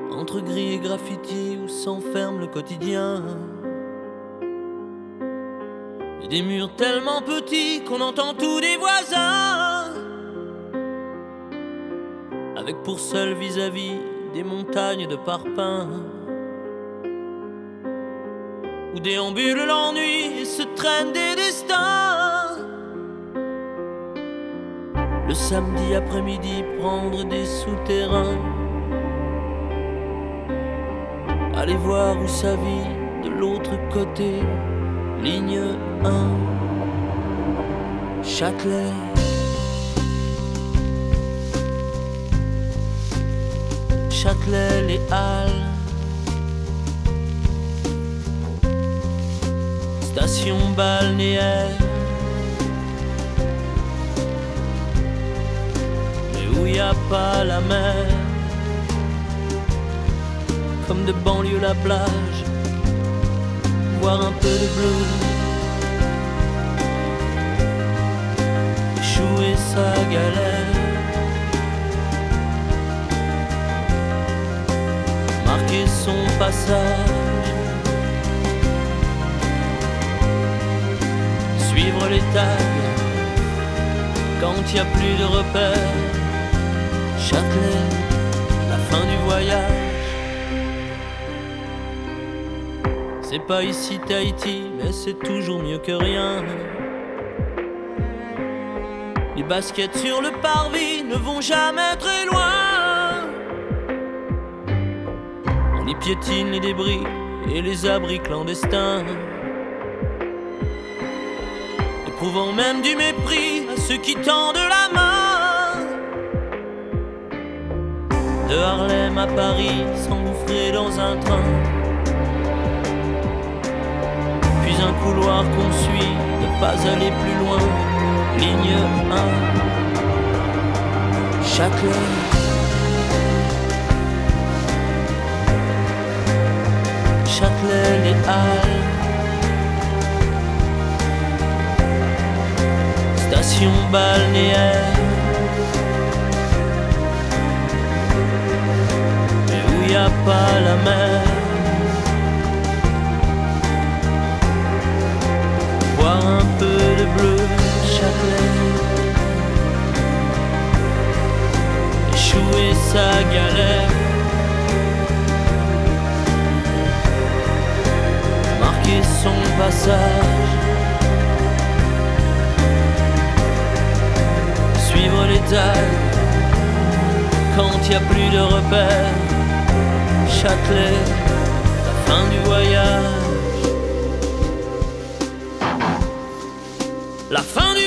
Entre gris et graffiti où s'enferme le quotidien, et des murs tellement petits qu'on entend tous des voisins, avec pour seul vis-à-vis des montagnes de parpaings, où déambule l'ennui et se traînent des destins. Le samedi après-midi, prendre des souterrains, aller voir où ça vit de l'autre côté, ligne 1, Châtelet. Châtelet, les Halles, station balnéaire, mais où y a pas la mer, comme de banlieue la plage, voir un peu de bleu, échouer sa galère, marquer son passage, suivre les tags quand y a plus de repères. Châtelet, la fin du voyage. C'est pas ici Tahiti, mais c'est toujours mieux que rien. Les baskets sur le parvis ne vont jamais très loin. On y piétine les débris et les abris clandestins, éprouvant même du mépris à ceux qui tendent la main. De Harlem à Paris, s'engouffrer dans un train, puis un couloir qu'on suit, ne pas aller plus loin, ligne 1, Châtelet. Châtelet, les Halles, station balnéaire, mais où y a pas la mer, voir un peu de bleu. Châtelet, échouer sa galère, marquer son passage, suivre les tags quand y a plus de repères. Châtelet, la fin du voyage. La fin du